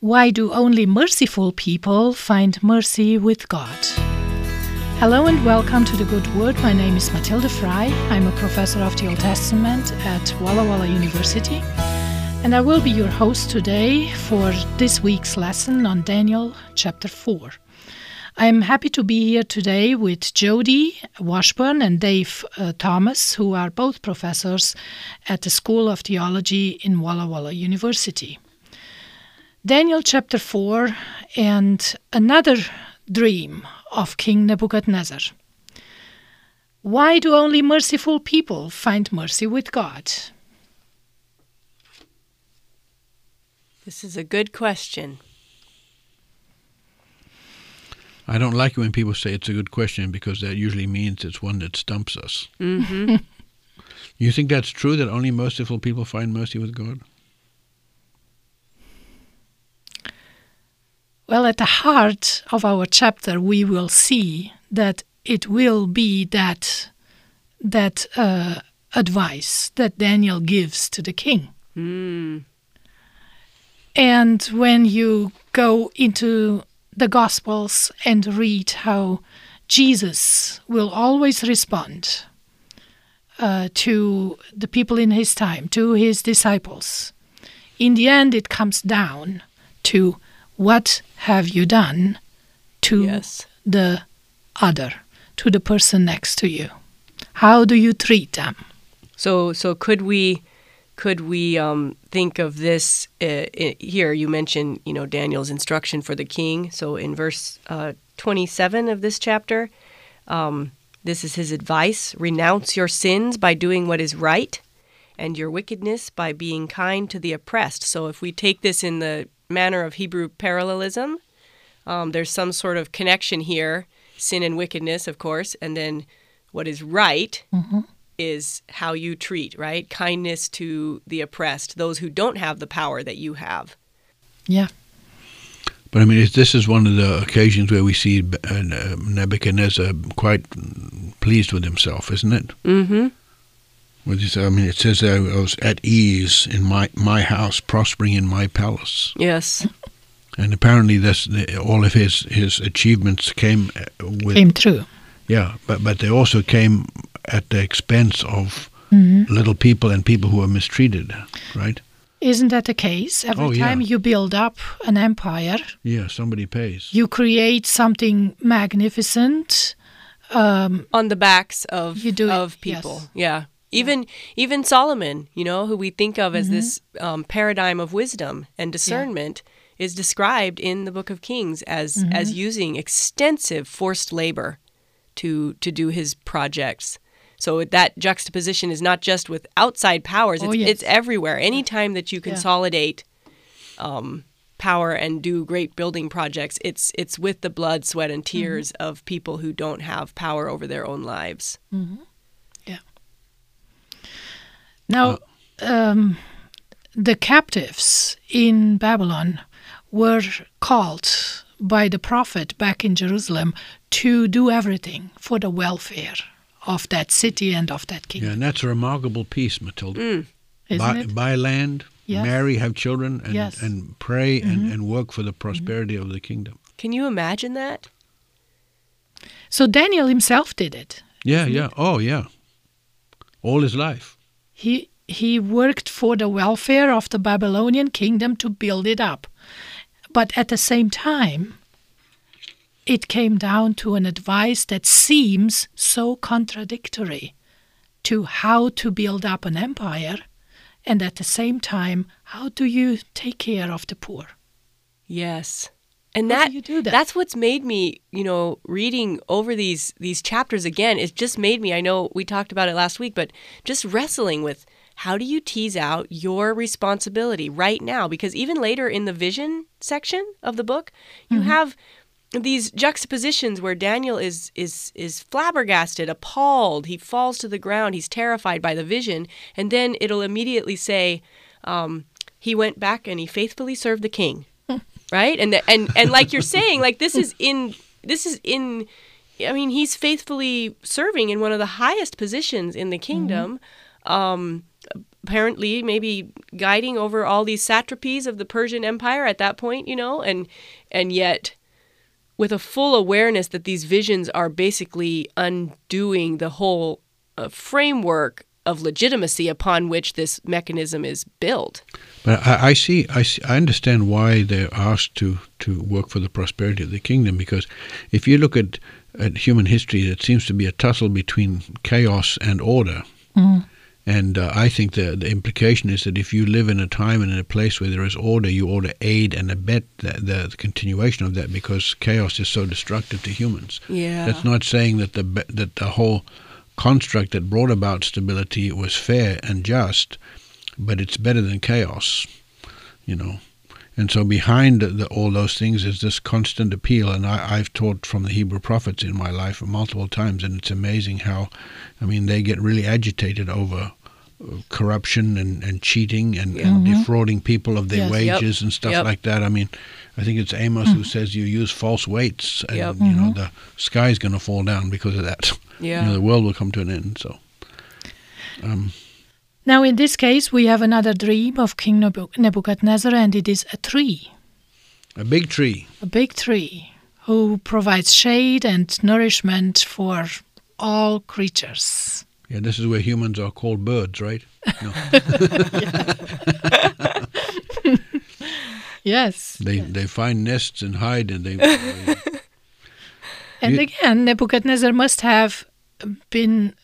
Why do only merciful people find mercy with God? Hello and welcome to The Good Word. My name is Mathilde Frey. I'm a professor of the Old Testament at Walla Walla University. And I will be your host today for this week's lesson on Daniel chapter 4. I'm happy to be here today with Jody Washburn and Dave Thomas, who are both professors at the School of Theology in Walla Walla University. Daniel chapter 4 and another dream of King Nebuchadnezzar. Why do only merciful people find mercy with God? This is a good question. I don't like it when people say it's a good question because that usually means it's one that stumps us. Mm-hmm. You think that's true, that only merciful people find mercy with God? Well, at the heart of our chapter, we will see that it will be that advice that Daniel gives to the king. Mm. And when you go into the Gospels and read how Jesus will always respond to the people in his time, to his disciples, in the end it comes down to what have you done to the other, to the person next to you? How do you treat them? So could we think of this here? You mentioned, Daniel's instruction for the king. So in verse 27 of this chapter, this is his advice: renounce your sins by doing what is right, and your wickedness by being kind to the oppressed. So if we take this in the manner of Hebrew parallelism, there's some sort of connection here, sin and wickedness, of course, and then what is right is how you treat, right? Kindness to the oppressed, those who don't have the power that you have. Yeah. But I mean, this is one of the occasions where we see Nebuchadnezzar quite pleased with himself, isn't it? Mm-hmm. It says I was at ease in my house, prospering in my palace. Yes. And apparently all of his achievements came true. Yeah, but they also came at the expense of little people and people who were mistreated, right? Isn't that the case? Every time you build up an empire, somebody pays. You create something magnificent on the backs of people. Yes. Yeah. Even Solomon, who we think of as this paradigm of wisdom and discernment, is described in the Book of Kings as using extensive forced labor to do his projects. So that juxtaposition is not just with outside powers; it's everywhere. Anytime that you consolidate power and do great building projects, it's with the blood, sweat, and tears of people who don't have power over their own lives. Mm-hmm. Now, the captives in Babylon were called by the prophet back in Jerusalem to do everything for the welfare of that city and of that kingdom. Yeah, and that's a remarkable piece, Matilda. Isn't it? Buy land, marry, have children, and pray and work for the prosperity of the kingdom. Can you imagine that? So Daniel himself did it. Yeah. Oh, yeah. All his life. He worked for the welfare of the Babylonian kingdom to build it up. But at the same time, it came down to an advice that seems so contradictory to how to build up an empire, and at the same time, how do you take care of the poor? Yes. And how do you do that? That's what's made me, reading over these chapters again, it just made me, I know we talked about it last week, but just wrestling with how do you tease out your responsibility right now? Because even later in the vision section of the book, you have these juxtapositions where Daniel is flabbergasted, appalled. He falls to the ground. He's terrified by the vision. And then it'll immediately say, he went back and he faithfully served the king. Right? And like you're saying, like this is in he's faithfully serving in one of the highest positions in the kingdom. apparently maybe guiding over all these satrapies of the Persian Empire at that point, and yet with a full awareness that these visions are basically undoing the whole framework of legitimacy upon which this mechanism is built. But I understand why they're asked to work for the prosperity of the kingdom, because if you look at human history, it seems to be a tussle between chaos and order. And I think the implication is that if you live in a time and in a place where there is order, you ought to aid and abet the continuation of that, because chaos is so destructive to humans. Yeah. That's not saying that the whole construct that brought about stability was fair and just, but it's better than chaos, And so behind all those things is this constant appeal, and I've taught from the Hebrew prophets in my life multiple times, and it's amazing how, they get really agitated over corruption and cheating and defrauding people of their wages and stuff like that. I think it's Amos who says you use false weights, and the sky's going to fall down because of that. Yeah. The world will come to an end. So. Now, in this case, we have another dream of King Nebuchadnezzar, and it is a tree. A big tree. A big tree who provides shade and nourishment for all creatures. Yeah, this is where humans are called birds, right? No. Yes. They find nests and hide, and they... And again, Nebuchadnezzar must have been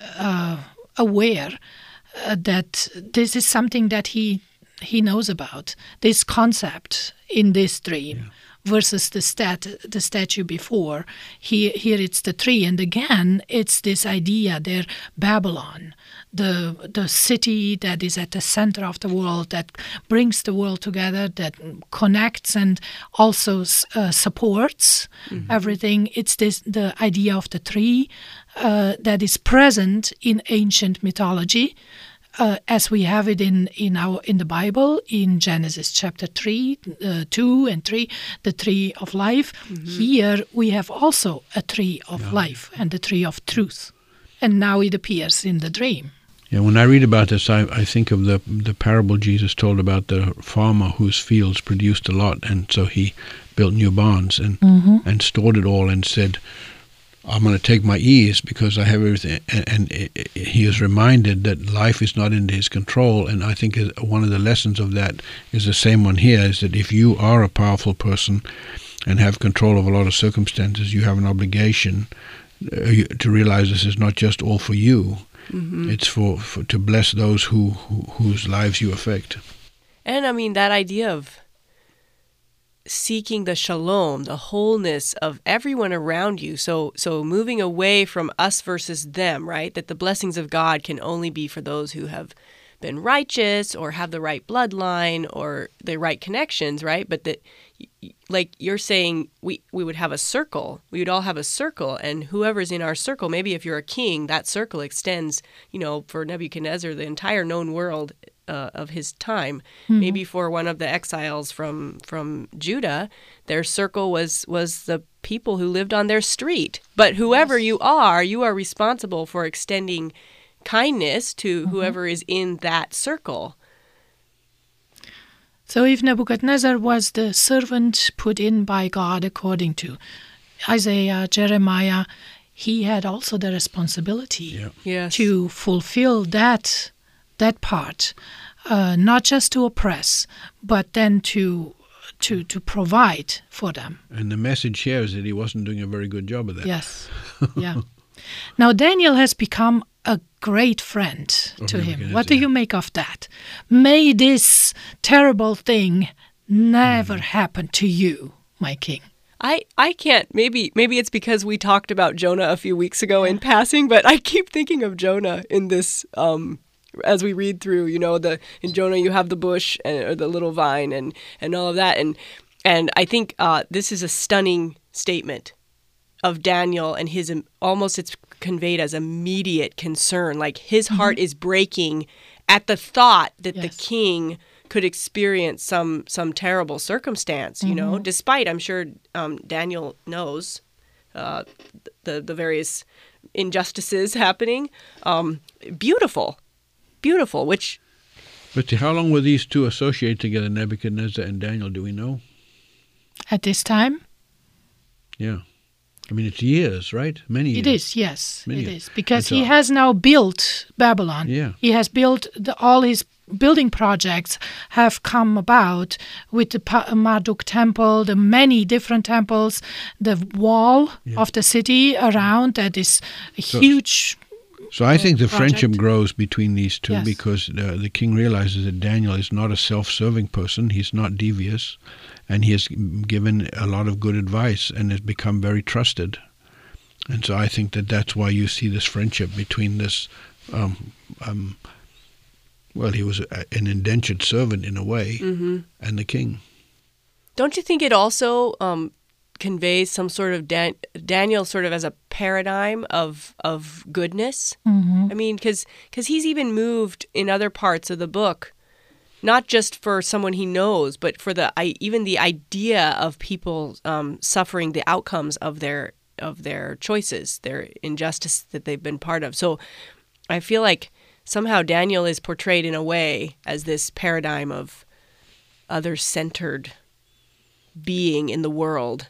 aware that this is something that he knows about, this concept in this dream versus the statue before. Here it's the tree, and again it's this idea there, Babylon, the city that is at the center of the world, that brings the world together, that connects and also supports everything. It's the idea of the tree that is present in ancient mythology, as we have it in the Bible, in Genesis chapter 3, 2 and 3, the tree of life. Here we have also a tree of life and the tree of truth. And now it appears in the dream. Yeah, when I read about this, I think of the parable Jesus told about the farmer whose fields produced a lot, and so he built new barns and stored it all and said, I'm going to take my ease because I have everything. And he is reminded that life is not in his control. And I think one of the lessons of that is the same one here, is that if you are a powerful person and have control of a lot of circumstances, you have an obligation to realize this is not just all for you. It's for to bless those whose lives you affect. And that idea of seeking the shalom, the wholeness of everyone around you. So moving away from us versus them, right? That the blessings of God can only be for those who have been righteous or have the right bloodline or the right connections, right? But that, like you're saying, we would have a circle. We would all have a circle, and whoever's in our circle, maybe if you're a king, that circle extends, for Nebuchadnezzar, the entire known world of his time. Maybe for one of the exiles from Judah, their circle was the people who lived on their street. But whoever you are responsible for extending kindness to whoever is in that circle. So if Nebuchadnezzar was the servant put in by God according to Isaiah, Jeremiah, he had also the responsibility to fulfill that part, not just to oppress, but then to provide for them. And the message here is that he wasn't doing a very good job of that. Yes, yeah. Now Daniel has become a great friend to him. What do you make of that? May this terrible thing never happen to you, my king. I can't, maybe it's because we talked about Jonah a few weeks ago in passing, but I keep thinking of Jonah in this, as we read through, in Jonah you have the bush or the little vine and all of that. And I think this is a stunning statement of Daniel, and his it's conveyed as immediate concern. Like his heart is breaking at the thought that the king could experience some terrible circumstance, despite, I'm sure Daniel knows the various injustices happening. Beautiful, which But how long were these two associated together, Nebuchadnezzar and Daniel? Do we know? At this time? Yeah. I mean, it's years, right? Many years. It is, yes. Many it years. is. Because So- he has now built Babylon. Yeah. He has built all his building projects have come about with the Marduk temple, the many different temples, the wall of the city around that is a huge. So I think the project. friendship grows between these two Yes. because the king realizes that Daniel is not a self-serving person. He's not devious, and he has given a lot of good advice and has become very trusted. And so I think that that's why you see this friendship between this. Well, he was an indentured servant in a way, and the king. Don't you think it also conveys some sort of Daniel sort of as a paradigm of goodness? I mean, because he's even moved in other parts of the book, not just for someone he knows, but for even the idea of people suffering the outcomes of their choices, their injustice that they've been part of. So I feel like somehow Daniel is portrayed in a way as this paradigm of other-centered being in the world.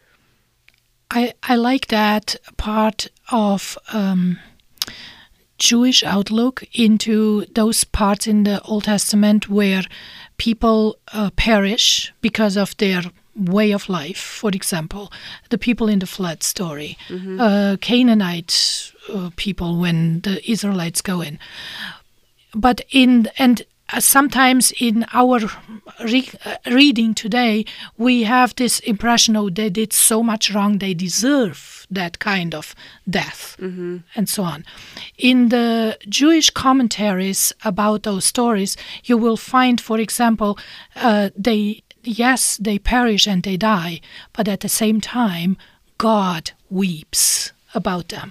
I like that part of Jewish outlook into those parts in the Old Testament where people perish because of their way of life. For example, the people in the flood story, Canaanite people when the Israelites go in. But sometimes in our reading today, we have this impression, oh, they did so much wrong, they deserve that kind of death, and so on. In the Jewish commentaries about those stories, you will find, for example, they perish and they die, but at the same time, God weeps about them.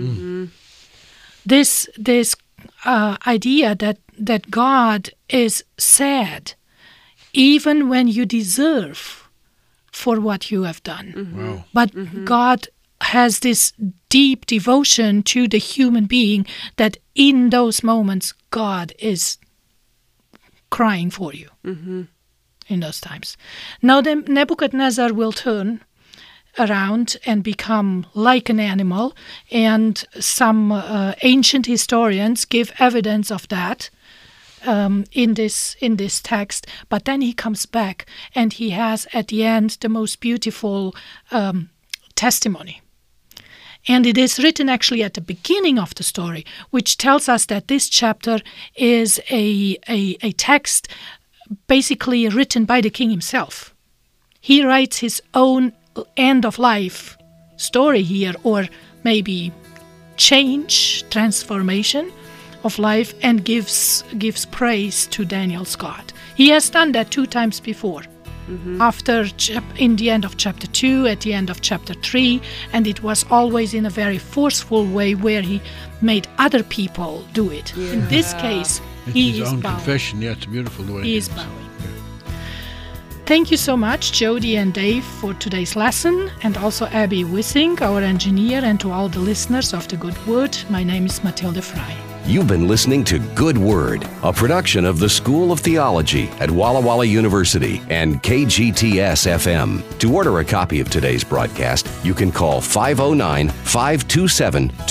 This idea that God is sad even when you deserve for what you have done. Wow. But God has this deep devotion to the human being that in those moments God is crying for you in those times. Now then Nebuchadnezzar will turn around and become like an animal, and some ancient historians give evidence of that in this text. But then he comes back and he has at the end the most beautiful testimony. And it is written actually at the beginning of the story, which tells us that this chapter is a text basically written by the king himself. He writes his own end-of-life story here, or maybe transformation of life, and gives praise to Daniel's God. He has done that 2 times before. After in the end of chapter 2, at the end of chapter 3, and it was always in a very forceful way where he made other people do it. In this case, he is his own bowing. confession. Yeah, it's beautiful the way He is bowing. Thank you so much, Jody and Dave, for today's lesson, and also Abby Wissing, our engineer, and to all the listeners of The Good Word. My name is Matilda Fry. You've been listening to Good Word, a production of the School of Theology at Walla Walla University and KGTS FM. To order a copy of today's broadcast, you can call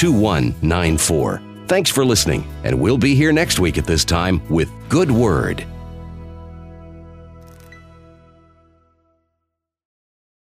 509-527-2194. Thanks for listening, and we'll be here next week at this time with Good Word.